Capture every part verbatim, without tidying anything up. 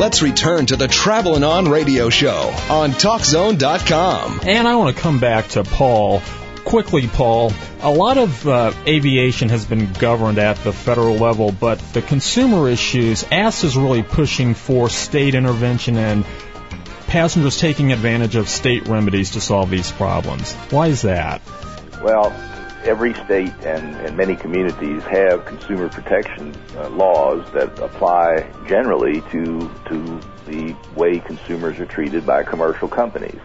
let's return to the Travelin' On Radio Show on Talk Zone dot com. And I want to come back to Paul. Quickly, Paul, a lot of uh, aviation has been governed at the federal level, but the consumer issues, A S is really pushing for state intervention and passengers taking advantage of state remedies to solve these problems. Why is that? Well, every state and, and many communities have consumer protection uh, laws that apply generally to to the way consumers are treated by commercial companies.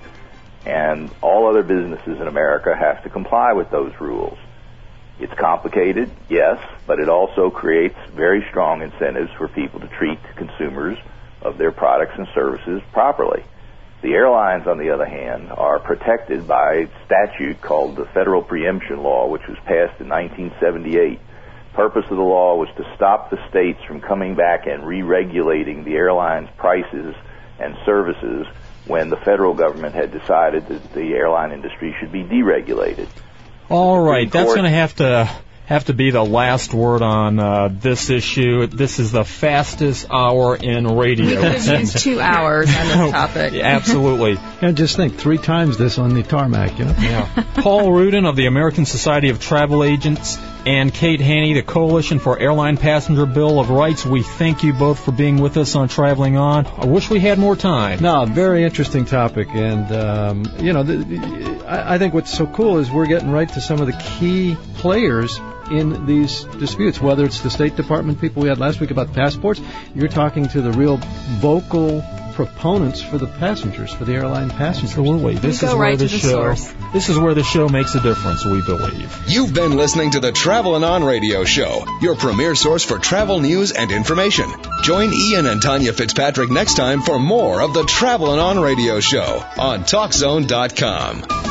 And all other businesses in America have to comply with those rules. It's complicated, yes, but it also creates very strong incentives for people to treat consumers of their products and services properly. The airlines, on the other hand, are protected by a statute called the Federal Preemption Law, which was passed in nineteen seventy-eight. The purpose of the law was to stop the states from coming back and re-regulating the airlines' prices and services when the federal government had decided that the airline industry should be deregulated. All right, that's going to have to have to be the last word on uh, this issue. This is the fastest hour in radio. We could have used two hours on this topic. Yeah, absolutely. And just think, three times this on the tarmac, you know? Yeah. Paul Rudin of the American Society of Travel Agents and Kate Haney, the Coalition for Airline Passenger Bill of Rights. We thank you both for being with us on Traveling On. I wish we had more time. No, very interesting topic. And, um, you know, the, the, I, I think what's so cool is we're getting right to some of the key players in these disputes, whether it's the State Department people we had last week about passports. You're talking to the real vocal proponents for the passengers, for the airline passengers. Absolutely. This is where the show this is where the show makes a difference, we believe. You've been listening to the Travelin' On Radio Show, your premier source for travel news and information. Join Ian and Tanya Fitzpatrick next time for more of the Travelin' On Radio Show on Talk Zone dot com.